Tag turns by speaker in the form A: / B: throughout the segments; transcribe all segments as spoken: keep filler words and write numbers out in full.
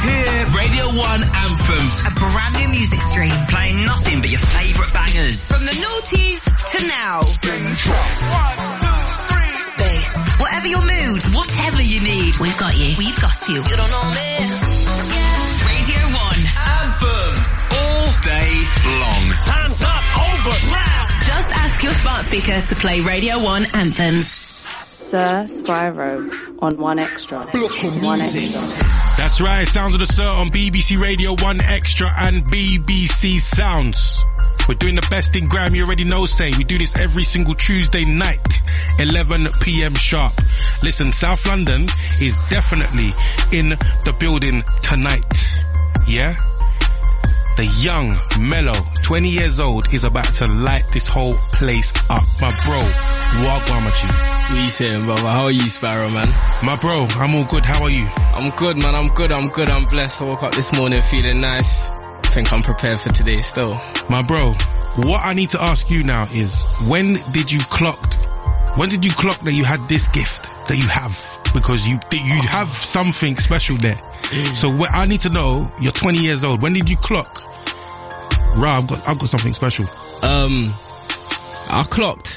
A: here. Radio one Anthems.
B: A brand new music stream.
A: Playing nothing but your favourite bangers.
B: From the noughties to now.
A: One, two, three.
B: Bass. Whatever your mood, whatever you need, we've got you. We've got you. You don't know me. Radio one.
A: Anthems. All day long.
C: Hands up, over, now.
B: Just ask your smart speaker to play Radio one Anthems.
D: Sir Spyro on One Extra. One Extra.
E: That's right, Sounds of the Sir on B B C Radio one Extra and B B C Sounds. We're doing the best in grime, you already know, say. We do this every single Tuesday night, eleven p.m. sharp. Listen, South London is definitely in the building tonight. Yeah? The young, mellow, twenty years old is about to light this whole place up. My bro, Wagwamachi.
F: What are you saying, brother? How are you, Sparrow, man?
E: My bro, I'm all good. How are you?
F: I'm good, man. I'm good. I'm good. I'm blessed. I woke up this morning feeling nice. I think I'm prepared for today still.
E: My bro, what I need to ask you now is, when did you clock, when did you clock that you had this gift that you have? Because you, you have something special there. So what I need to know, you're twenty years old. When did you clock? Rah, I've got, I've got something special.
F: Um, I clocked.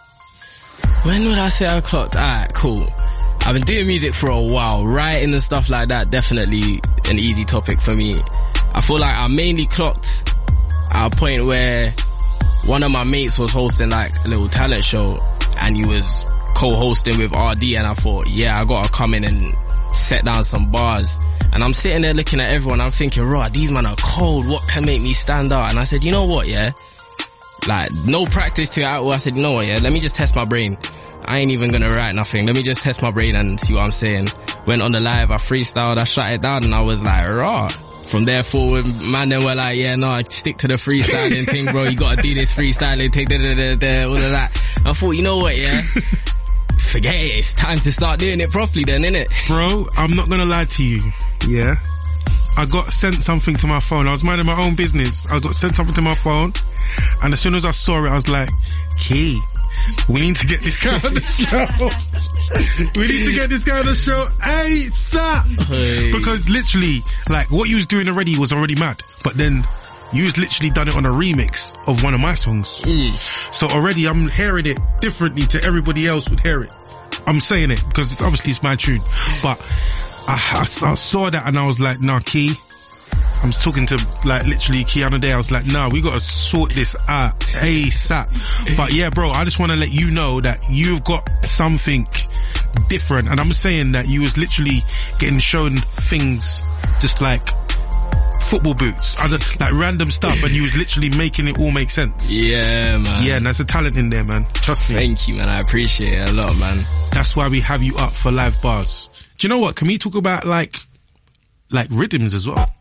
F: When would I say I clocked? Alright, cool. I've been doing music for a while. Writing and stuff like that, definitely an easy topic for me. I feel like I mainly clocked at a point where one of my mates was hosting like a little talent show and he was co-hosting with R D, and I thought, yeah, I gotta come in and set down some bars. And I'm sitting there looking at everyone, I'm thinking, right, these men are cold, what can make me stand out? And I said, you know what, yeah? Like, no practice to it. I said, you know what, yeah, let me just test my brain. I ain't even gonna write nothing. Let me just test my brain and see what I'm saying. Went on the live, I freestyled, I shut it down, and I was like, raw. From there forward, man, then were like, yeah, no, stick to the freestyling thing, bro. You gotta do this freestyling thing, da, da, da, da, all of that. I thought, you know what, yeah? Forget it. It's time to start doing it properly then, innit?
E: Bro, I'm not gonna lie to you. Yeah? I got sent something to my phone. I was minding my own business. I got sent something to my phone. And as soon as I saw it, I was like, Key, we need to get this guy on the show. We need to get this guy on the show ASAP. Hey. Because literally, like, what you was doing already was already mad. But then, you was literally done it on a remix of one of my songs. Mm. So already I'm hearing it differently to everybody else would hear it. I'm saying it because it's, obviously it's my tune. But I, I, I saw that and I was like, nah, Key. I was talking to, like, literally Key on the day. I was like, nah, we gotta sort this out ASAP. But yeah, bro, I just want to let you know that you've got something different. And I'm saying that you was literally getting shown things just like football boots, other, like random stuff, and you was literally making it all make sense.
F: Yeah, man.
E: Yeah, and there's a talent in there, man. Trust me.
F: Thank you, man. I appreciate it a lot, man.
E: That's why we have you up for live bars. Do you know what? Can we talk about like, like rhythms as well?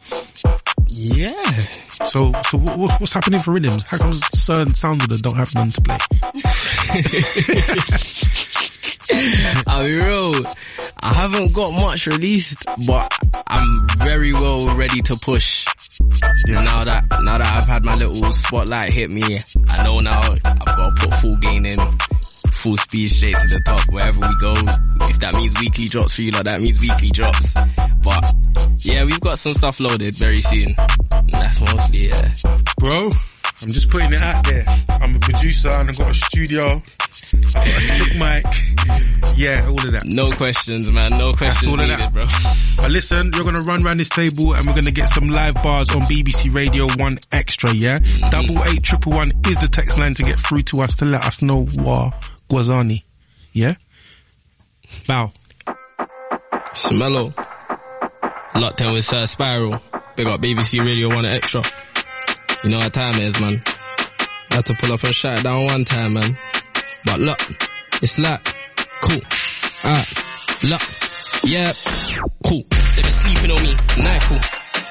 F: Yeah.
E: So, so what, what's happening for rhythms? How come certain sounds of them don't have none to play?
F: I'll be real. I haven't got much released, but I'm very well ready to push. Yeah. Now that now that I've had my little spotlight hit me, I know now I've got to put full gain in, full speed straight to the top wherever we go. If that means weekly drops for you, like that means weekly drops. But yeah, we've got some stuff loaded very soon. And that's mostly yeah.
E: Bro, I'm just putting it out there. I'm a producer and I've got a studio. I've got a sick mic. Yeah, all of that.
F: No questions, man. No questions all needed, of that. Bro.
E: But listen, you're going to run around this table and we're going to get some live bars on B B C Radio one Extra, yeah? Mm-hmm. Double eight triple one is the text line to get through to us to let us know what Guazani. Yeah? Bow.
F: Shmello. Locked in with Sir Spiral. Big up B B C Radio one Extra. You know what time it is, man. I had to pull up and shut it down one time, man. But look, it's like, cool. Alright, look, yeah, cool. They been sleeping on me, nah, cool.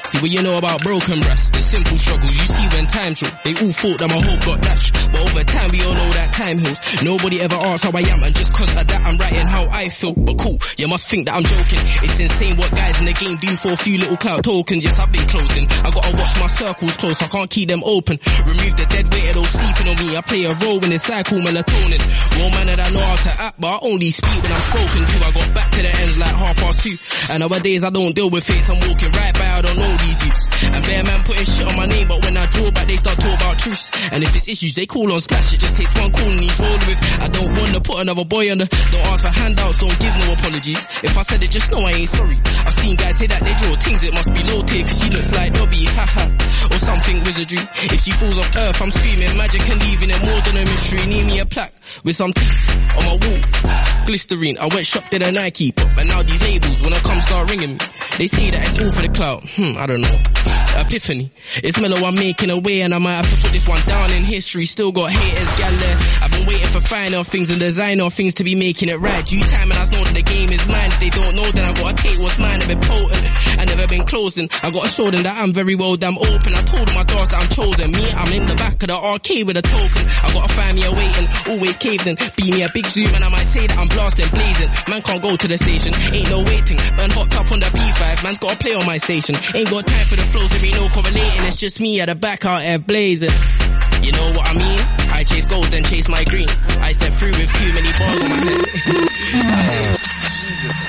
F: See what you know about broken brass, the simple struggles you see when time's short. They all thought that my hope got dashed, but over time we all know that time heals. Nobody ever asks how I am, and just cause of that I'm writing how I feel. But cool, you must think that I'm joking. It's insane what guys in the game do for a few little clout tokens. Yes, I've been closing. I gotta watch my circles close, I can't keep them open. Remove the dead weight of those sleeping on me. I play a role in this cycle, melatonin. Well, man, that I know how to act, but I only speak when I'm spoken to. I got back to the ends like half past two. And nowadays I don't deal with fates, I'm walking right by, I don't know these youths. And bare man putting shit on my name, but when I draw back they start talking about truths. And if it's issues they call on splash, it just takes one call and he's rolling with. I don't wanna put another boy on the, don't ask for handouts, don't give no apologies. If I said it, just know I ain't sorry. I've seen guys say that they draw things, it must be low tier, cause she looks like Dobby, haha. Or something wizardry. If she falls off earth, I'm screaming magic and leaving it more than a mystery. Need me a plaque with some teeth on my wall. Glycerine, I went shop did a Nike, but now these labels when I come start ringing me. They say that it's all for the clout. Hmm, I don't know. Epiphany. It's mellow, I'm making a way and I might have to put this one down in history. Still got haters, gal there. I've been waiting for finer things and designer things to be making it right. Due time and I know that the game is mine. If they don't know, then I gotta take what's mine. I've been potent, I never been closing. I gotta show them that I'm very well damn open. I told them my doors that I'm chosen. Me, I'm in the back of the arcade with a token. I gotta find me a waiting, always caved in. Be me a big zoom and I might say that I'm blasting, blazing. Man can't go to the station, ain't no waiting. Burn hot up on the P five, man's gotta play on my station. Ain't got time for the flows, there ain't no correlating. It's just me at the back out there blazing. You know what I mean? I chase goals, then chase my green. I step through with too many bars on my head. Jesus.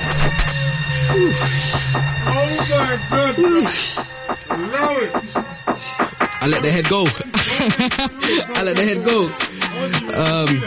E: Oh my goodness. Love it.
F: I let the head go. I let the head go. Um,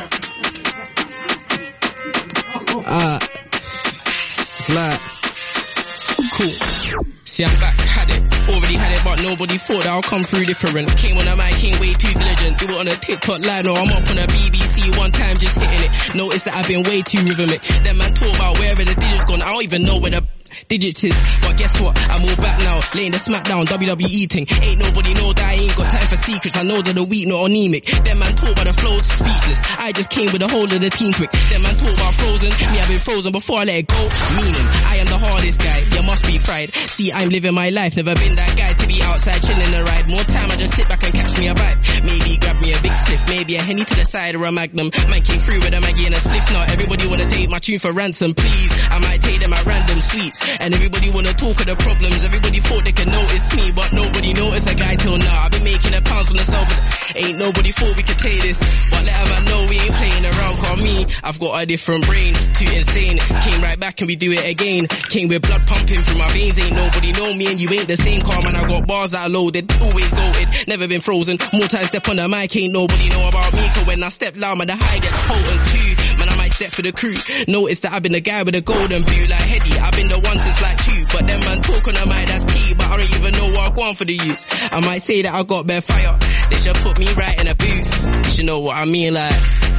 F: uh, it's like, cool. See, I'm back, had it, already had it, but nobody thought that I'll come through different. Came on a mic, came way too diligent. Do it on a TikTok line, or I'm up on a B B C one time just hitting it. Notice that I've been way too rhythmic. Then man talk about wherever the digits gone, I don't even know where the digits is. But guess what, I'm all back now, laying the smackdown, W W E thing. Ain't nobody know that I ain't got time for secrets. I know that the weak, not anemic. Then man talk about the flow, speechless. I just came with the whole of the team quick. Then man talk about frozen, me I've been frozen before I let it go. Meaning, I am the hardest guy, you must be fried. See, I'm living my life, never been that guy to be outside chilling and ride. More time I just sit back and catch me a vibe. Maybe grab me a big spliff, maybe a Henny to the side or a Magnum. Man came through with a Maggie and a spliff. Now everybody wanna take my tune for ransom, please. I might take them at random sweets. And everybody wanna talk of the problems. Everybody thought they could notice me, but nobody noticed a guy till now. I've been making a pounds on the side, but ain't nobody thought we could take this. But let a man know we ain't playing around, cause me, I've got a different brain, too insane. Came right back and we do it again. Came with blood pumping through my veins. Ain't nobody know me and you ain't the same, car man. I got bars that are loaded, always goated, never been frozen. More time step on the mic, ain't nobody know about me, cause when I step loud, man, the high gets potent too. Man, I might step for the crew. Notice that I've been the guy with the golden boot like Hetty. I've been the one since like two, but then man talk on the mic, that's P, but I don't even know what I want for the youth. I might say that I got bare fire, they should put me right in a booth. You should know what I mean, like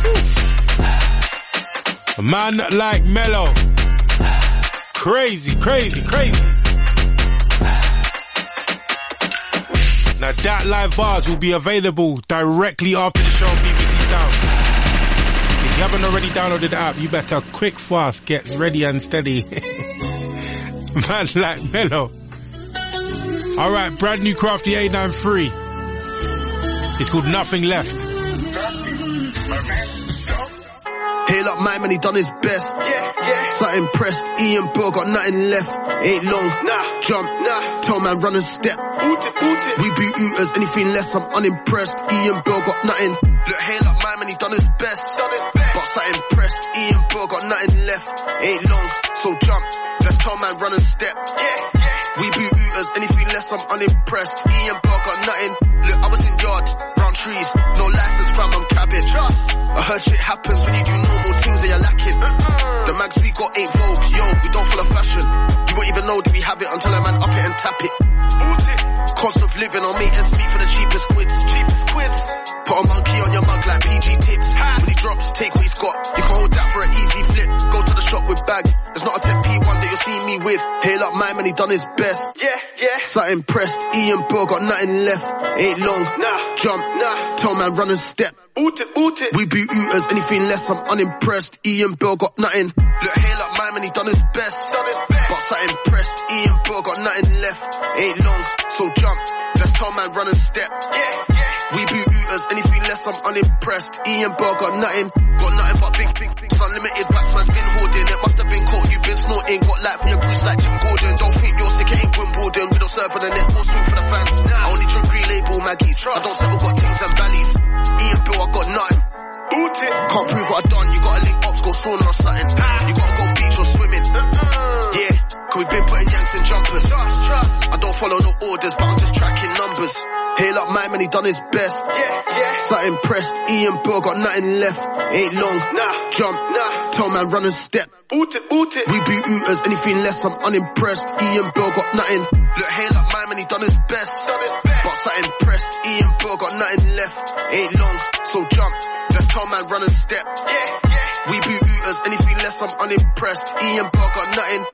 E: a man like Mellow. Crazy, crazy, crazy. Now that live bars will be available directly after the show on B B C Sound. If you haven't already downloaded the app, you better quick fast get ready and steady. Man like Mellow. Alright, brand new Crafty eight nine three. It's called Nothing Left.
G: Hail up my man, he done his best. Yeah, yeah. Something pressed, Ian Bill got nothing left. Ain't long, nah, jump, nah. Tell man run and step. Oot it, oot it. We be ooters, anything less, I'm unimpressed. Ian Bill got nothing. Look, hail up my man, he done his best. Done his best. But something pressed, Ian Bill got nothing left. Ain't long, so jump. Let's tell man run and step. Yeah, yeah. We be ooters, anything less, I'm unimpressed. Ian Bill got nothing. Look, I was in yard, round trees, no license, fam, I'm cabbage. I heard shit happens when you do normal things that you're lacking. Uh-uh. The mags we got ain't vogue, yo, we don't follow fashion. You won't even know that we have it until a man up it and tap it. Cost of living on maintenance meet for the cheapest quids. Cheapest quids. Put a monkey on your mug like P G tips. When he drops, take what he's got. You can hold that for an easy flip. Go to the shop with bags. There's not a ten p one that you'll see me with. Hail up my man, he done his best. Yeah, yeah. Something pressed, Ian Bill got nothing left. Ain't long, nah, jump, nah, tell man run and step. Boot it, boot it. We beat Ooters, anything less, I'm unimpressed. Ian Bill got nothing. Look, hail up my man, he done his best. Done his best. But so impressed, Ian Bill got nothing left. Ain't long, so jump, let's tell man run and step. Yeah, yeah. We beat Ooters, anything less, I'm unimpressed. Ian Bill got nothing. Got nothing but big, big, big. Unlimited batsman's been hoarding. It must have been caught, you've been snorting. Got light for your boots like Jim Gordon. Don't think you're sick, it ain't Wimbledon. We don't serve for the net, we'll swing for the fans. I only drink green label Maggies. I don't settle, got things and valleys. Ian Bill, I got nothing. Boot it. Can't prove what I done, you gotta link ups, go sauna or something. You gotta go beach or swimming. Uh-uh. Yeah, cause we've been putting yanks in jumpers. Trust, trust. I don't follow no orders, but I'm just tracking numbers. Hail up my man, he done his best. Yeah, yeah. So impressed, Ian Bill got nothing left. Ain't long, nah, jump, nah, tell man run and step. Boot it, boot it. We beat Ooters, anything less, I'm unimpressed. Ian Bill got nothing. Look, hail up my man, he done his best. Done his best. But so impressed, Ian Bill got nothing left. Ain't long, so jump, let's tell man run and step. Yeah, yeah. We beat Ooters, anything less, I'm unimpressed. Ian Bill got nothing.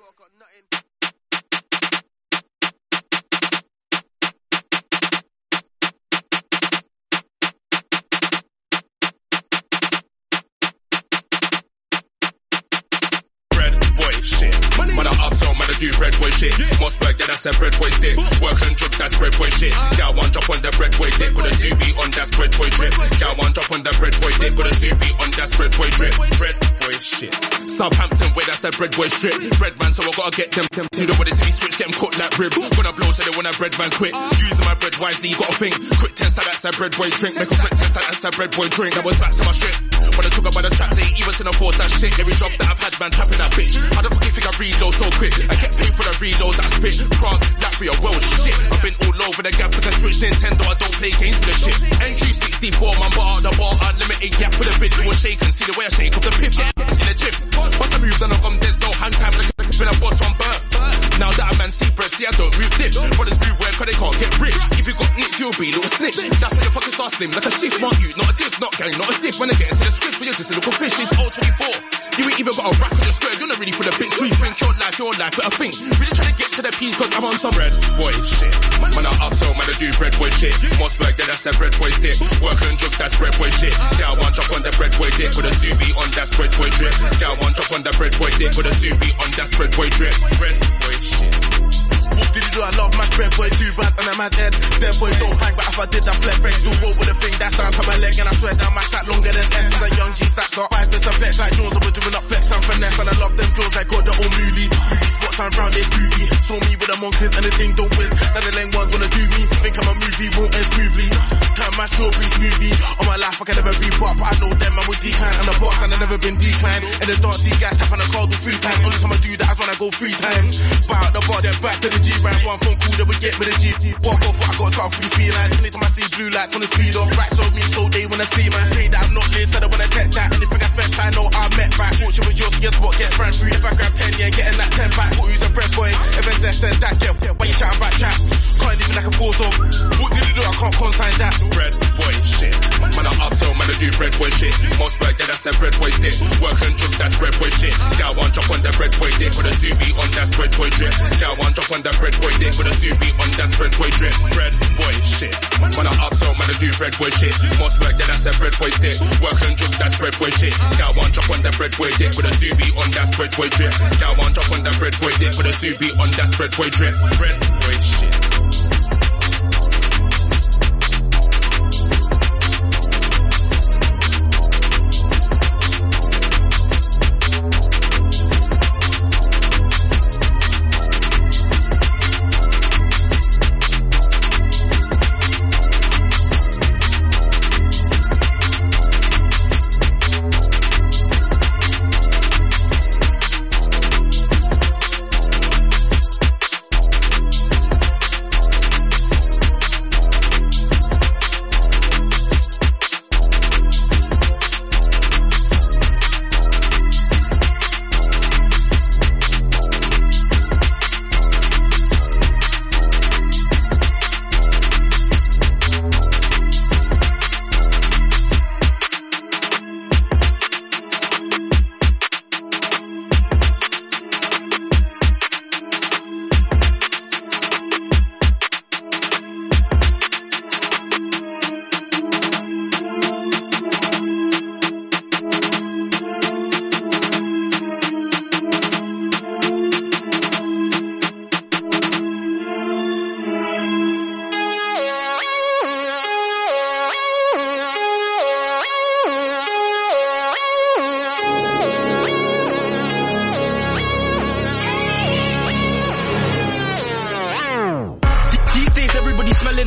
H: Shit. Man, I up so man, I do bread boy shit. Mossberg, yeah, that's a bread boy stick. Work and drip, that's bread boy shit. Got one drop on the bread boy dick with a Zuby on, that's bread boy drip. Got one drop on the bread boy dick with a Zuby on, that's bread boy drip. Bread boy shit. Southampton way, that's that bread boy strip. Bread man, so I gotta get them. You know what they see me switch, get them cooked like ribs. When I blow, so they want a bread man quick. Using my bread wisely, you gotta think. Quick test, that's a bread boy drink. Make a quick test, that's a bread boy drink. I was back to my shit. When I took up by the trap, they even seen a force that shit. Every drop that I've had, man, trapping that bitch. I don't fucking think I reload so quick. I get paid for the reloads that spit. Prague, Latvia, Welsh, shit. I've been all over the gap, I can switch Nintendo, I don't play games with the shit. N Q sixty-four, man, bar out the bar, unlimited gap for the video shaking. See the way I shake up the pip, yeah, in the gym. Once I move, then I'm there's no hang time, like I've been a boss from birth. Now that I'm man see bread, see I don't move dip. Brothers move well, cause they can't get rich. If you got nicked, you'll be a little snitch. That's why your pockets are slim, like a shift, not you, not a diff, not gang, not a sip. When I get into the script, but you're just a little fish, it's old twenty-four. You ain't even got a rack on the square, you're not ready for the big sweet. Think your life, your life, but I think really trying to get to the peas, cause I'm on some bread boy shit. Man, I up so man, I do bread boy shit. Mossberg, yeah, that's a bread boy stick. Work and drip, that's bread boy shit. Yeah, one drop on the bread boy dick with a Zuby on, that's bread boy drip. Yeah, one drop on the bread boy dick with a Zuby on, that's bread boy drip. Bread boy shit.
I: What did you do? I love my bread boy, two bands and I'm at head. Them boys don't bang, but if I did, I flip fresh. Still roll with a thing that's down to my leg, and I swear down my stack longer than S. As a young G stacked up, five bits of flex like Jones, I was doing up flex and finesse, and I love them Jones like got the old mooly. Beauty spots and round their beauty. Saw me with the monkeys and the thing don't win. Now the lame ones wanna do me. Think I'm a movie, won't end smoothly. Turn my strawberry smoothie. On my life I can never be pop, I know them, I would decline. And the box and I never been declined. In the dark, see guys tap on the cold with food pan. Only time I do that is when I go three times. Bow out the bar, then back to the G-Brand. One phone call, then we get with the G. Walk off what I got, start free feeling. Anytime I see blue lights on the speed off. Right, so me, so they wanna see man. Pray that I'm not lit, said I wanna get that. Anything I spent time, know I met back. Fortune was yours, your spot gets brand free. If I grab ten, yeah, getting that ten back. Put who's a bread boy. If S S said that, yeah, why you chatting about chat? Can't even like a force off. What did you do? I can't consign that.
H: Bread boy shit. Man, I up so man, I do bread boy shit. Mossberg, yeah, that's a bread boy stick. Work and drip, that's bread boy shit. Got one drop on the bread boy dick with a Zuby on, that's bread boy drip. Got one drop on the bread boy dick with a Zuby on, that's bread boy drip. Bread boy shit. Man, I up so man, I do bread boy shit. Mossberg, yeah, that's a bread boy stick. Work and drip, that's bread boy shit. Got one drop on the bread boy dick with a Zuby on, that's bread boy drip. Got one drop on the bread boy dick with a Zuby on, that's bread boy drip. Bread boy shit.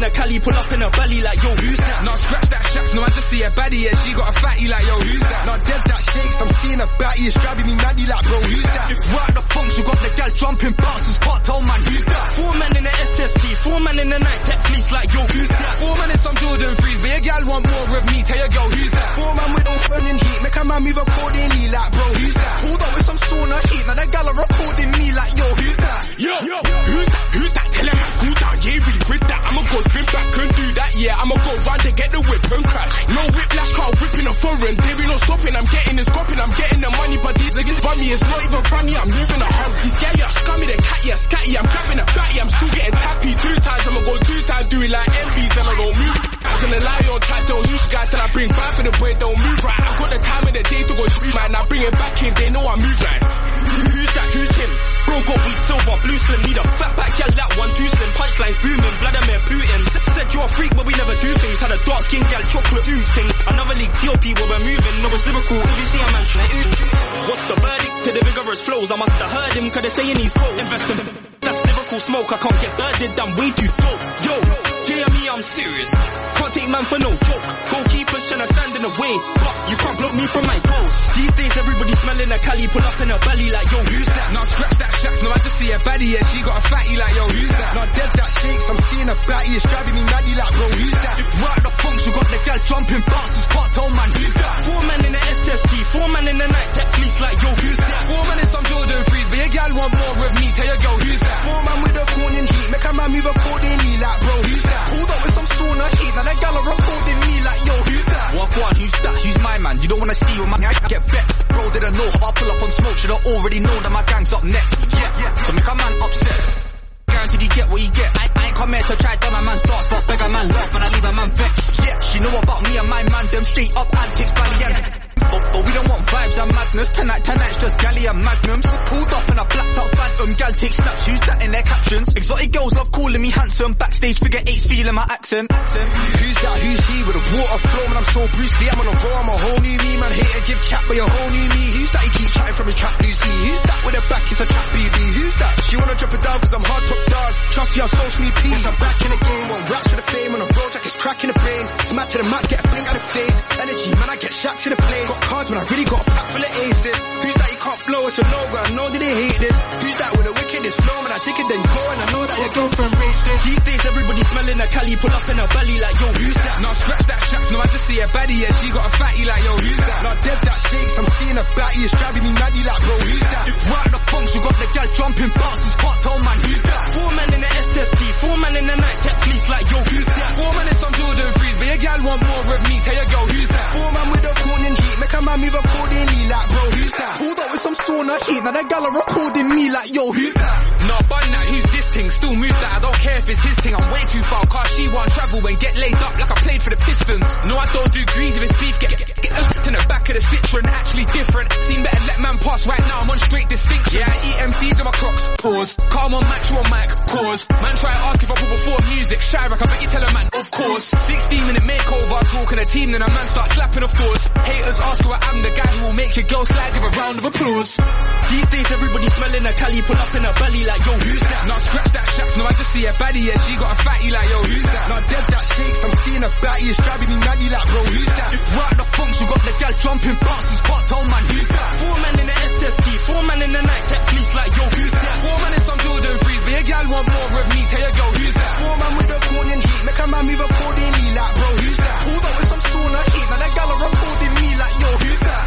J: smelling a Cali, pull up in a belly like, yo, who's that?
K: Nah, scratch that shaps, no, I just see a baddie, yeah, she got a fatty like, yo, who's that?
L: Nah, dead that shakes, I'm seeing a batty, it's driving me maddy like, bro, who's that?
J: If we're at the funks, we got the gal jumping bounces, part told man, who's that? Four men in the S S T, four men in the night tech fleece like, yo, who's that?
K: Four men in some Jordan threes, but your gal want more with me, tell your girl, who's that?
L: Four man with those burning heat, make a man move accordingly like, bro, who's that?
J: Pulled up with some sauna heat, now that gal are recording me like, yo, who's that?
K: Yo, yo, who's that? Who's that? Tell him I'm cool down, yeah, really with that. I'ma go spin back and do that, yeah. I'ma go round to get the whip and crash. No whiplash, car whipping a foreign. There be no stopping, I'm getting this copping, I'm getting the money, but these niggas bummy, it's not even funny, I'm moving a hurry. These gal, yeah, scummy, the cat, yeah, scatty, I'm grabbing a batty, I'm still getting tappy. Two times, I'ma go two times, do it like M Bs, then I go move. I'm gonna lie on tight, those loose guys till I bring five for the boy, don't move right. I've got the time of the day to go street, man, now bring it back in, they know I move right.
J: Who's that? Who's him? Bro got weak silver, blue slim, need a fat back, yeah, that one, two slim, punchlines booming, Vladimir Putin. S- said you're a freak, but we never do things. Had a dark skin gal, chocolate doom thing. Another league, T O P, where we're moving. No, it's lyrical, if you see a man, like, what's the verdict to the vigorous flows? I must have heard him, cause they're saying he's cold. Invest in that's lyrical smoke, I can't get birded, I'm way too dope. Yo, J M E, I'm serious. Can't take man for no joke. Goalkeepers tryna stand in the way, but you can't block me from my goals. These days, everybody smelling a Cali, pull up in a belly like, yo, who's that?
K: Nah, scratch that shaps, no, I just see a baddie, yeah, she got a fatty like, yo, who's that?
L: Nah, dead that shakes, I'm seeing a batty, it's driving me maddy like, bro, who's that?
J: If we're at the funks, we got the gal jumping bounces, part told man, who's that? Four men in the S S T, four men in the night tech fleece like, yo, who's that?
K: Four men in some Jordan threes, but your gal want more with me, tell your girl, who's that?
L: Four man with a corn in heat, make a man move accordingly like, bro, who's that?
J: Pulled up with some sauna heat, now that gal are recording me like, yo, who's that?
L: Walk one, who's that? Who's my man? You don't wanna see when my I get vexed. Bro didn't know, I'll pull up on smoke, should've already known that my gang's up next. Yeah, yeah. So make a man upset. Guaranteed you get what you get. I, I ain't come here to try done a man starts, but beg a man laugh and I leave a man vexed. Yeah, she know about me and my man, them straight up antics, bally and but, but we don't want vibes and madness. Tonight, tonight's just galley and magnums. Pulled up in a blacked out phantom. Gal take snaps, use that in their captions. Exotic girls love calling me handsome. Backstage figure eight's feeling my accent. accent. Who's that? Who's he? With a water flow, man, I'm so Bruce Lee. I'm on a roll, I'm a whole new me, man. Hate to give chat, but you're whole new me. Who's that? He keep chatting from his trap loosely. Who's that? With a back, it's a trap B B. Who's that? She wanna drop it down cause I'm hard top dog. Trust me, I'm so sweet peas. I'm back in the game. On raps for the fame. On a road jack, it's cracking the brain. Smack to the mat, get a blink out of face. Energy, man, I get shots to the place. Got cards, man, I really got a pack full of aces. Who's that? You can't blow it to logo. I know that they hate this. Who's that? With the wickedest flow, man, I dig it then go. And I know that your girlfriend raised this. These days, everybody smelling a Cali, pull up in a belly like, yo, who's that?
K: Nah, scratch that shaps, no, I just see a baddie, yeah, she got a fatty like, yo, who's that?
L: Nah, dead that shakes, I'm seeing a batty, it's driving me maddy like, bro, who's that?
J: If we're at the funks, we got the gal jumping bounces, part told man, who's that? Four men in the S S T, four men in the night tech fleece like, yo, who's that?
K: Four men in some Jordan threes, but your gal want more with me, tell your girl, who's that?
L: Four man with a corn in heat, make a man move accordingly like, bro, who's that?
J: Pulled up with some sauna heat, now that gal are recording me like, yo, who's that?
K: Nah, bun that, who's this thing? Still move that, I don't care if it's his thing, I'm way too far, cause she want travel and get laid up like I played for the Pistons. No, I don't do greens if it's beef, get, get, get us to the back of the Citroen, actually different. Seem better let man pass right now, I'm on straight distinction. Yeah, I eat M Cs in my Crocs, pause. Calm on match or mic, pause. Man try to ask if I put before music, Chirac, I bet you tell a man, of course. sixteen minute makeover, talking a team, then a man start slapping of course. Haters ask who I am, the guy who will make your girl slide, give a round of applause.
J: These days everybody smelling a Cali, pull up in a belly like, yo, who's that?
K: Nah, scratch that shaps, no, I just see a baddie, yeah, she got a fatty like, yo, who's that?
L: Nah, dead that shakes, I'm seeing a batty, it's driving me maddy like, bro, who's that?
J: If we're at the funks, we got the gal jumping bounces, part told man, who's that? Four men in the S S T, four men in the night tech fleece like, yo, who's that?
K: Four men in some Jordan threes, but your gal want more with me, tell your girl, who's that?
L: Four man with a corn in heat, make a man move accordingly like, bro, who's that?
J: Pulled up with some sauna heat, now that gal are recording me like, yo, who's that?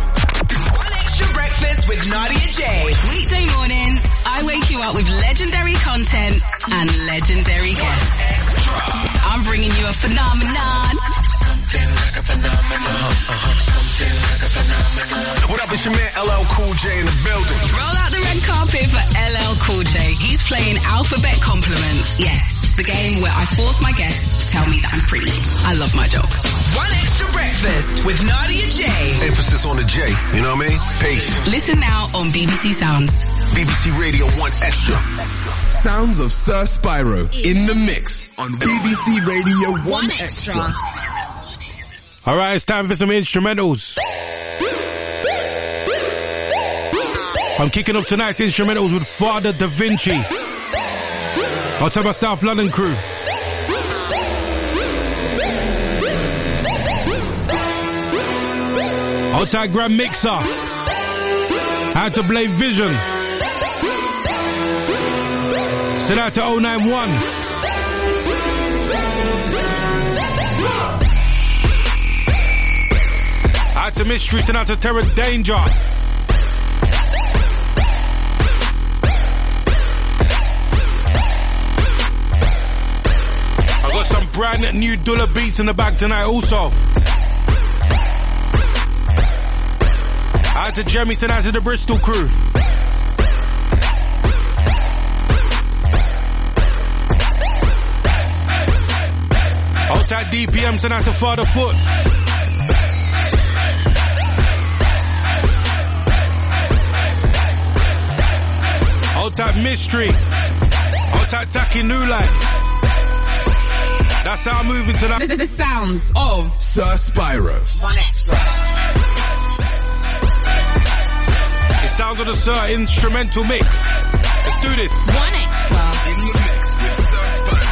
B: One Extra Breakfast with Nadia J. Weekday mornings, I wake you up with legendary content and legendary guests. I'm bringing you a phenomenon.
A: Something like a phenomenon. Uh-huh. Something like a phenomenon. What up, it's your man L L Cool J in the building.
B: Roll out the red carpet for L L Cool J. He's playing Alphabet Compliments. Yes, the game where I force my guests to tell me that I'm pretty. I love my job. One Extra Breakfast with Nadia J.
A: Emphasis on the J, you know what I mean? Peace.
B: Listen now on B B C Sounds.
A: B B C Radio one Extra.
M: Sounds of Sir Spyro in the mix on B B C Radio one Extra.
E: Alright, it's time for some instrumentals. I'm kicking off tonight's instrumentals with Father Da Vinci. I'll tell my South London crew. Outside Grand Mixer. Out to Blade Vision. Send out to oh nine one. Out to Mystery. Send out to Terror Danger. I got some brand new Dulla beats in the bag tonight also. Out to Jeremy, send out to the Bristol crew. Outside D P M, send out to Father Foots. Outside Mystery. Outside Taki New Life. That's how I'm moving tonight.
B: This is the sounds of
M: Sir Spyro.
B: One Extra.
E: The sounds of the Sir instrumental mix. Let's do this.
B: One Extra.
M: In the mix with Sir Spyro.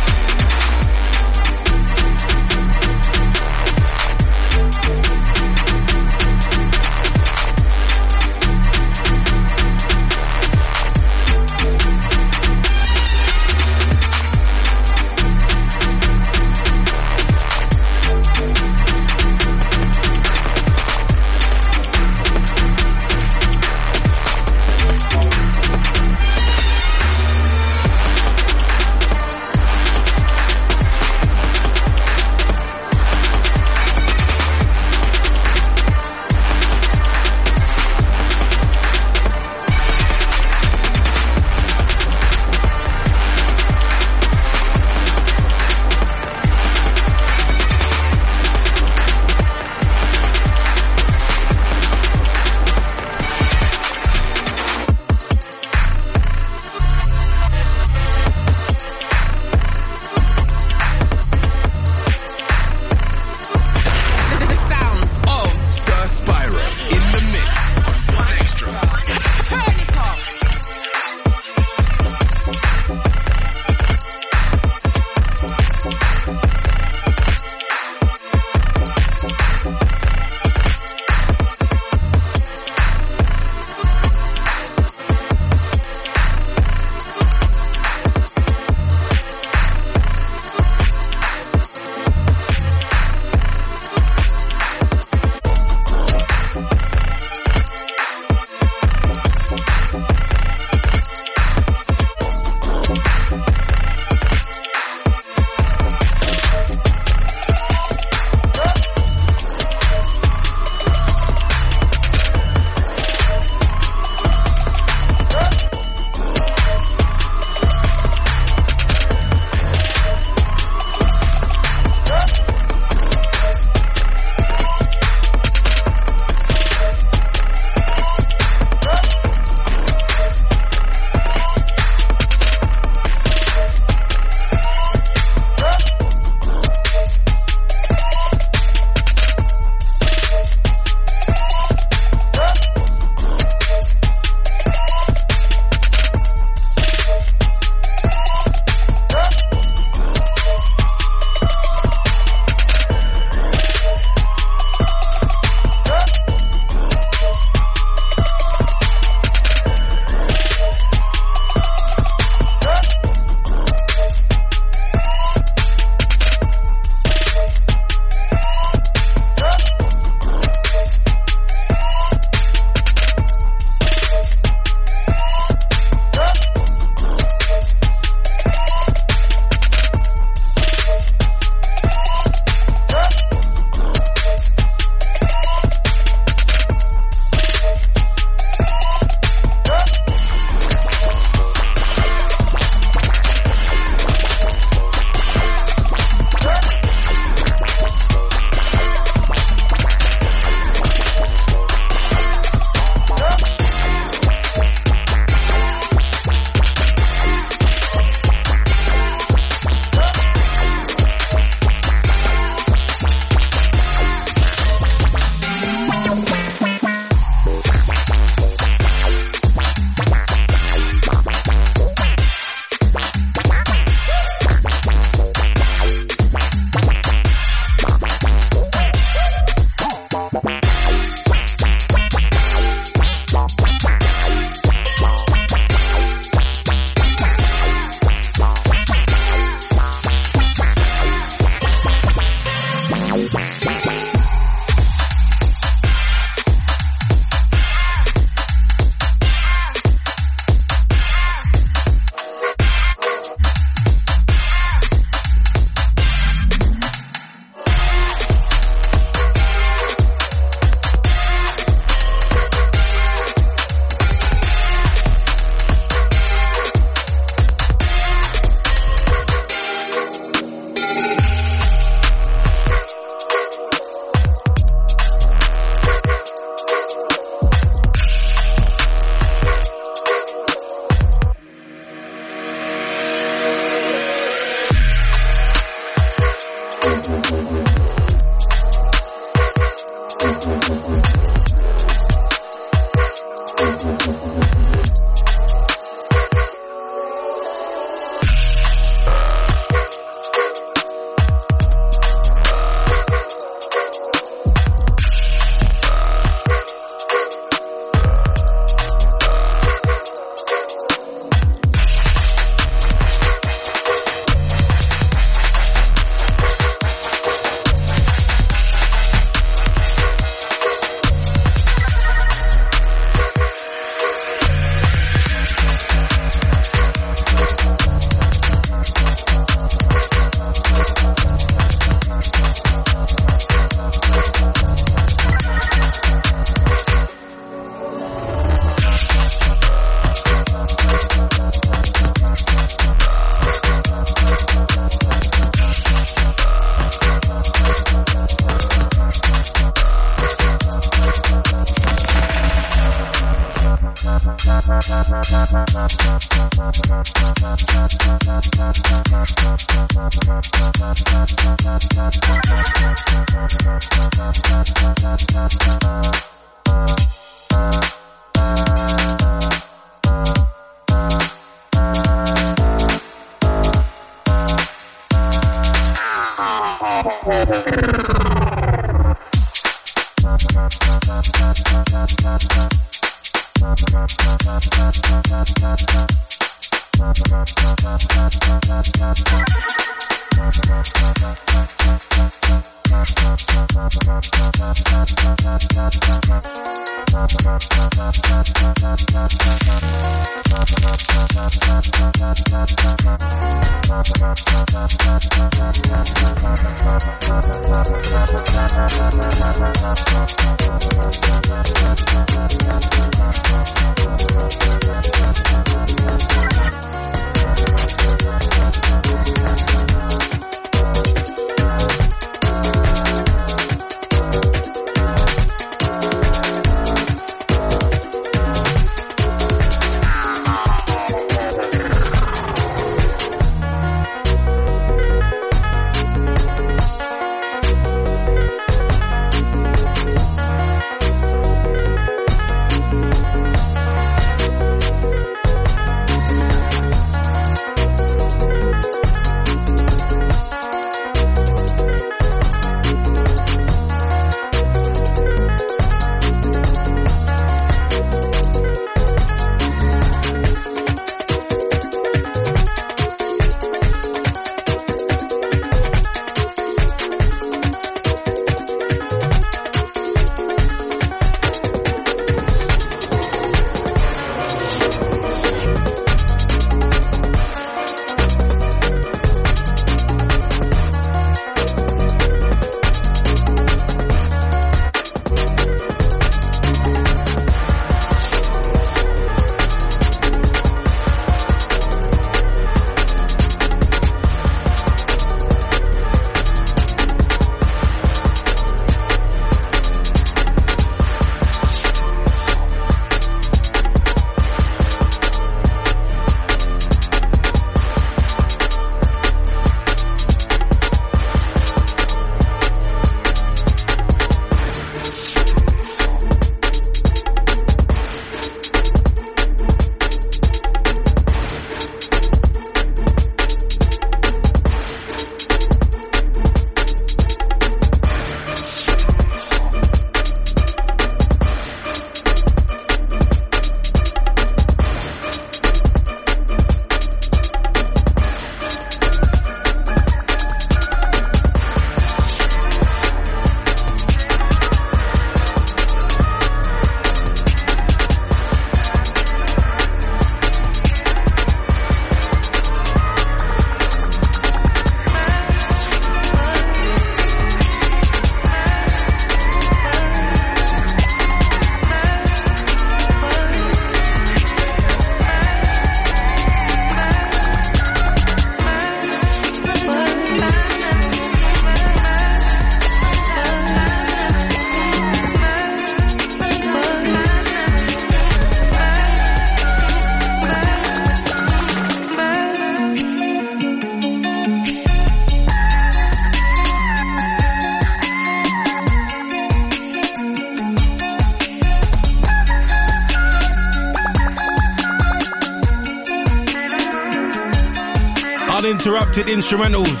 E: Uninterrupted instrumentals.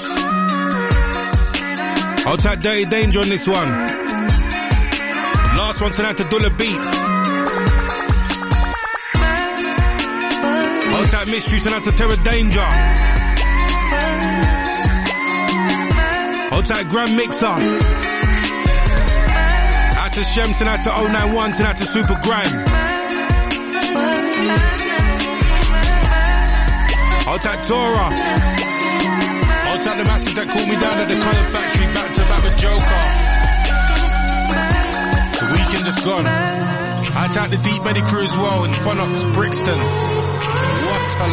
E: I'll take Dirty Danger on this one. Last one tonight to Dulla Beats. I'll take Mystery tonight to Terror Danger. I'll take Grand Mixer. Out to Shem tonight to oh nine one tonight to Super Grime. I'll take Torah. I'll take the masses that called me down at the Colour Factory back to back with Joker. The weekend just gone. I'll take the Deep Medi crew as well in Phonox, Brixton. What a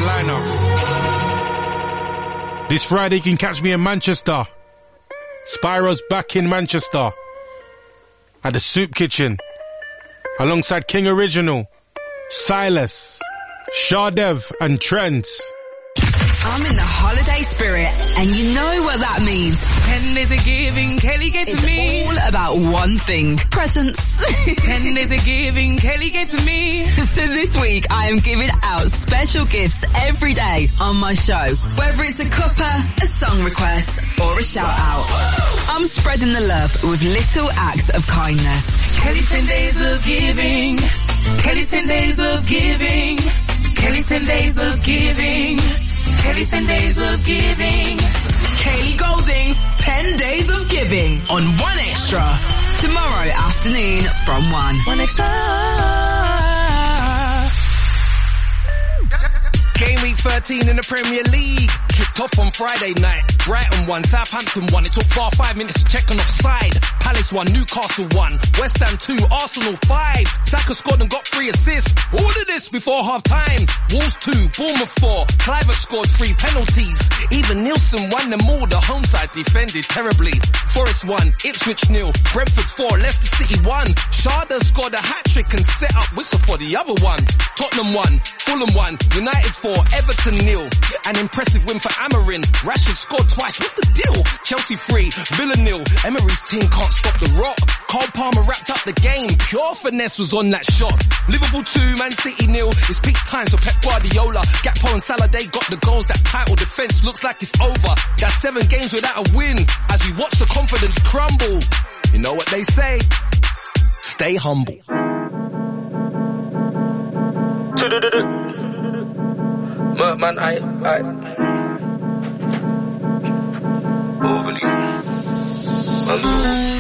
E: lineup. This Friday you can catch me in Manchester. Spyro's back in Manchester. At the Soup Kitchen. Alongside King Original, Silas, Shadev and Trent.
B: I'm in the holiday spirit, and you know what that means.
N: Ten days of giving, Kelly gave
B: it's
N: to me.
B: It's all about one thing. Presents.
N: Ten days of giving, Kelly gave to me.
B: So this week, I am giving out special gifts every day on my show. Whether it's a cuppa, a song request, or a shout out. I'm spreading the love with little acts of kindness.
N: Kelly's ten days of giving. Kelly's ten days of giving. Kelly's ten days of giving. Kelly's ten days of giving.
B: Kaylee Golding's ten days of giving on One Extra. Tomorrow afternoon from one.
N: One Extra.
J: Game week thirteen in the Premier League. Kicked off on Friday night. Brighton won, Southampton won. It took far five minutes to check on offside. Palace won, Newcastle won. West Ham two, Arsenal five. Saka scored and got three assists. All of this before half time. Wolves two, Bournemouth four. Clivert scored three penalties. Even Nielsen won them all. The home side defended terribly. Forest won, Ipswich nil. Brentford four, Leicester City one. Sharda scored a hat-trick and set up whistle for the other one. Tottenham won, Fulham won. United four, Everton nil. An impressive win for Amarin. Rashford scored twice. What's the deal? Chelsea three, Villa nil. Emery's team can't stop the rock. Cole Palmer wrapped up the game. Pure finesse was on that shot. Liverpool two, Man City nil. It's peak times for Pep Guardiola. Gakpo and Salah, they got the goals. That title defense looks like it's over. That's seven games without a win. As we watch the confidence crumble. You know what they say? Stay humble.
H: Man, I, I overly, I'm so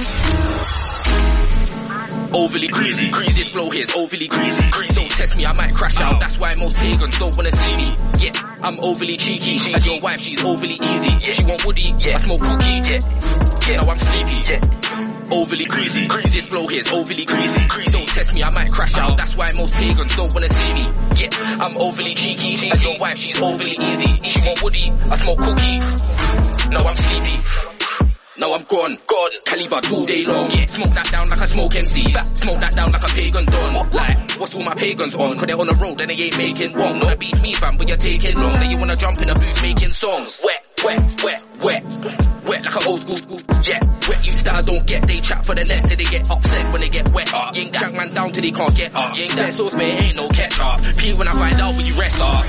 H: overly greasy. Greasy's flow here's overly greasy. Greasy. Don't test me, I might crash out. That's why most pagans don't wanna see me. Yeah, I'm overly cheeky. cheeky. And your wife, she's overly easy. Yeah, she want woody. Yeah, I smoke cookie. Yeah, yeah, now I'm sleepy. Yeah. Overly greasy. Greasy's flow here's overly greasy. Greasy. Don't test me, I might crash out. That's why most pagans don't wanna see me. Yeah, I'm overly cheeky. cheeky. And your wife, she's overly easy. She want woody. I smoke cookie. Now I'm sleepy. Now I'm gone, gone, caliber all day long. Yeah, smoke that down like I smoke M Cs. Smoke that down like a pagan don. Like, what's all my pagans on? Cause they're on the road and they ain't making one. Wanna beat me fam, but you're taking long. Then you wanna jump in a booth making songs. Wet, wet, wet, wet. Wet like an old school school, yeah. Wet youths that I don't get, they chat for the net till they get upset when they get wet. Uh, you ain't that man down till they can't get up. You ain't that sauce, mate, ain't no ketchup. Pete when I find out when you rest up.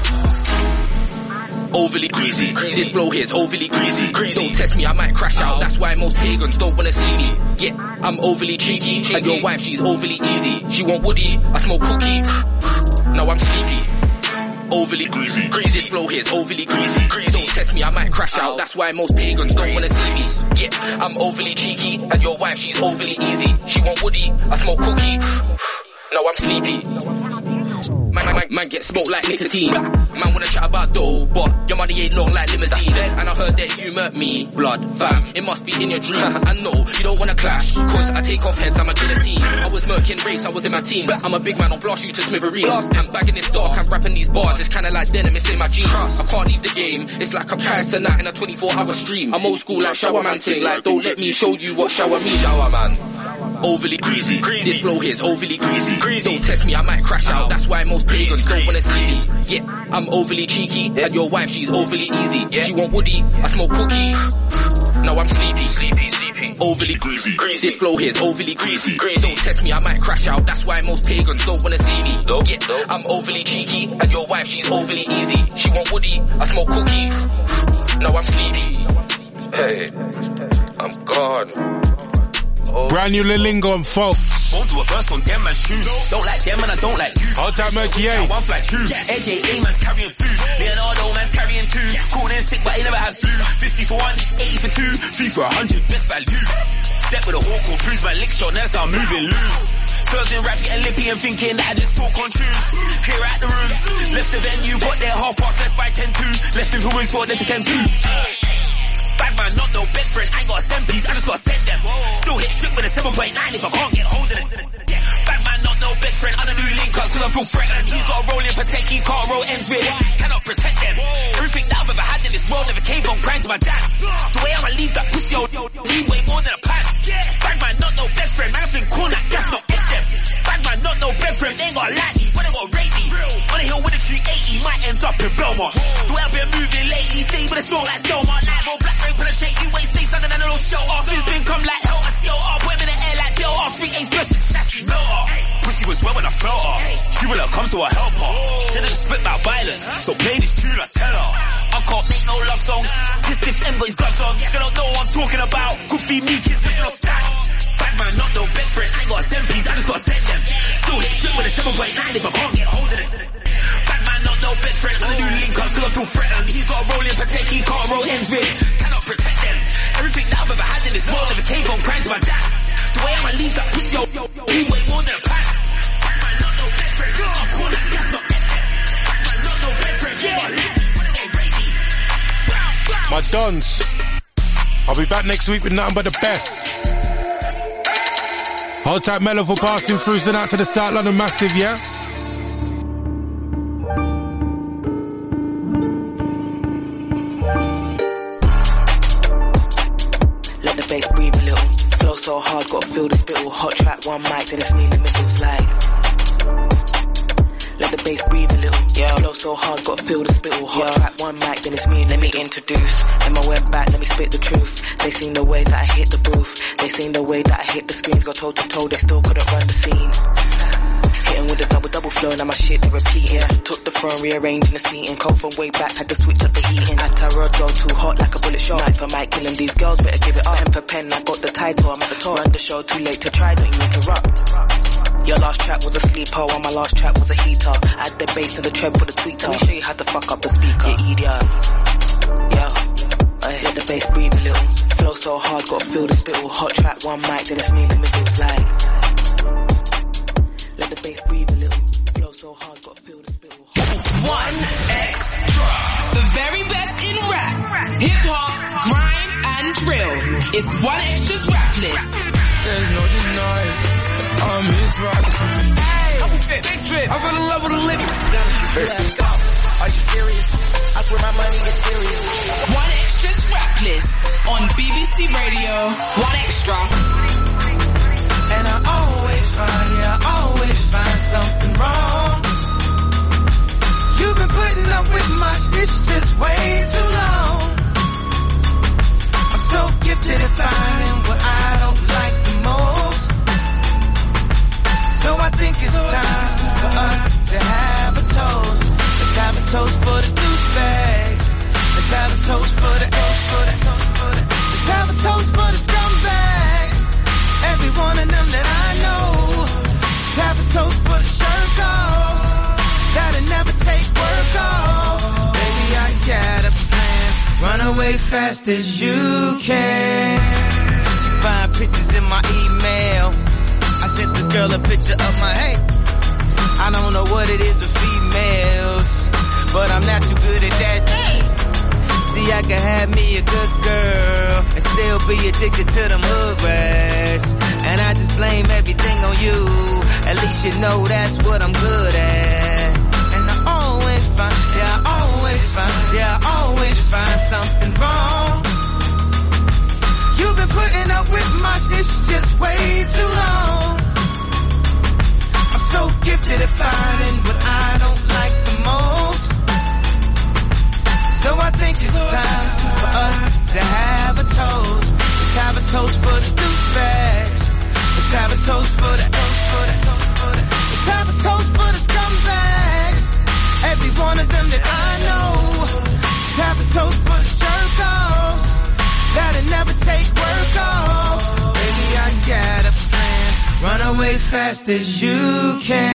H: Overly greasy. greasy. This flow here's overly greasy. greasy. Don't test me, I might crash out. That's why most pagans don't wanna see me. Yeah, I'm overly cheeky. cheeky. And your wife, she's overly easy. She want woody, I smoke cookie. Now I'm sleepy. Overly greasy. greasy. This flow here's overly greasy. greasy. Don't test me, I might crash out. That's why most pagans don't wanna see me. Yeah, I'm overly cheeky. And your wife, she's overly easy. She want woody, I smoke cookie. Now I'm sleepy. Man, man, man get smoked like nicotine. Man wanna chat about dough, but your money ain't long like limousine. And I heard that you murked me, blood, fam. It must be in your dreams. I know you don't wanna clash, cause I take off heads, I'm a guillotine. I was murking race, I was in my team. I'm a big man, I'll blast you to smithereens. I'm back in this dark, I'm rapping these bars. It's kinda like denim, it's in my jeans. I can't leave the game, it's like I'm carrying tonight in a twenty-four hour stream. I'm old school like shower man ting. Like don't let me show you what shower means. Shower man. Overly greasy. greasy. This flow here's overly greasy. greasy. Don't test me, I might crash out. That's why most pagans don't wanna see me. Yeah, I'm overly cheeky. And your wife, she's overly easy. Yeah. She want woody, I smoke cookie. Now I'm sleepy. Sleepy, sleepy. Overly greasy. greasy. This flow here's overly greasy. greasy. Don't test me, I might crash out. That's why most pagans don't wanna see me. No. Yeah, no. I'm overly cheeky. And your wife, she's overly easy. She want woody, I smoke cookie. No, I'm sleepy. Hey, I'm gone. Oh.
E: Brand new Lilingo and folk.
J: Won't do a verse on them man's shoes. Don't like them and I don't like you.
E: Hold tight, Murky Ace.
J: One fly true. A J A man's carrying food. Leonardo man's carrying two. Cool and sick but he never had flu. fifty for one, eighty for two. three for a hundred, best value. Step with a hawk or cruise, my lick shot, that's how I'm moving loose. First in rap getting lippy and thinking that I just talk on tunes. Clear out the room. Left the venue, got there half past, left by ten two. Left in for wins for them to ten two. Bad man, not no best friend, I ain't got a send piece, I just gotta send them. Still hit shit with a seven point nine if I can't get hold of it. Bad man, not no best friend, I'm a new link up cause I feel threatened. He's got a roll in protect, he can't roll ends with. Cannot protect them. Everything that I've ever had in this world never came from crying to my dad. The way I'ma leave that pussy, yo, leave way more than a pad. Bad man, not no best friend, man, I think cool like gas, not get them. Bad man, not no best friend, they ain't got like me, but they got rate me. On the hill with a three eighty, might end up in Belmont. The way I've been moving lately, stay with a smoke like Selma. Night more black rain penetrate, you waist stays under that little show off. It's been come like hell, I still up, put him in the air like Bill off. three eight special, chassis melt off. Pussy was wet when I felt her. She will have come to a help her. Should've spit about violence, so play this tune, I tell her. I can't make no love songs, this this M got his gloves on. They don't know what I'm talking about, could be me, kids, this no stats. Bad man, not no best friend, I ain't got a ten piece, I just gotta send them. Still hit shit with a seven point nine if I can't get hold of it. Bad man, not no best friend, I'm a new link up, still I feel threatened. He's got a roll in protect, he can't roll ends with. Cannot protect them. Everything that I've ever had in this world never came from crying to my dad. The way I'ma leave that pussy, yo, he way more than a pack. Bad man, not no best friend, I'm cool like gas, not get them. Bad man, not no best friend, yeah.
E: My dons. I'll be back next week with nothing but the best. Hold tight, Mellow, for passing through. Send out to the South London Massive, yeah?
O: Let the bass breathe a little. Flow so hard, gotta feel the spittle. Hot track, one mic, then it's me in the middle. It's like, let the bass breathe a little. Yeah, flow so hard, gotta feel the spittle. Hot yeah. Track, one mic, then it's me in the Let middle. Me introduce, and my web back, let me spit the truth. They seen the way that I hit the booth. They seen the way that I hit the screens. Got toe to toe, they still couldn't run the scene. Hitting with a double double flow, now my shit they repeating. Yeah. Took the throne, rearranging the seating. Cold from way back, had to switch up the heating. At a road go too hot like a bullet shot. Knife for mic, killing these girls, better give it up. Pen for pen, I got the title, I'm at the top. Run the show, too late to try, don't you interrupt. Your last track was a sleeper, while my last track was a heater. Add the bass and the treble for the tweeter. Let me show you how to fuck up the speaker. You idiot. Yeah, I hit the bass, breathe a little. Flow so hard, gotta feel the spittle. Hot track, one mic, then it's me in the middle. It's like, let the bass breathe a little. Flow so hard, gotta feel the spittle.
B: One Extra. The very best in rap, hip hop, grime, and drill. It's One Extra's rap list.
P: There's no denying, I'm his rock. Hey, big drip. I fell in love with a lip. Are you serious? I swear my money is serious.
B: One Extra's rap list on B B C Radio. One Extra.
P: And I always find, yeah, I always find something wrong. You've been putting up with my shit just way too long. I'm so gifted at finding what I don't like the most. So I think it's time for us to have a toast. Let's have a toast for the douchebags. Let's have a toast for the, for the, for the. Let's have a toast for the scumbags. Every one of them that I know. Let's have a toast for the jerk-offs that'll never take work off. Baby, I got a plan. Run away fast as you can. She find pictures in my email. I sent this girl a picture of my hey. I don't know what it is with females, but I'm not too good at that. See, I can have me a good girl and still be addicted to them hood rats. And I just blame everything on you. At least you know that's what I'm good at. And I always find, yeah, I always find, yeah, I always find something wrong. You've been putting up with my shit just way too long. I'm so gifted at finding what I don't like the most. So I think it's time for us to have a toast. Let's have a toast for the douchebags. Let's have a toast for the, for the, for the. Let's have a toast for the scumbags. Every one of them that I know. Let's have a toast for the jerk fast as you can.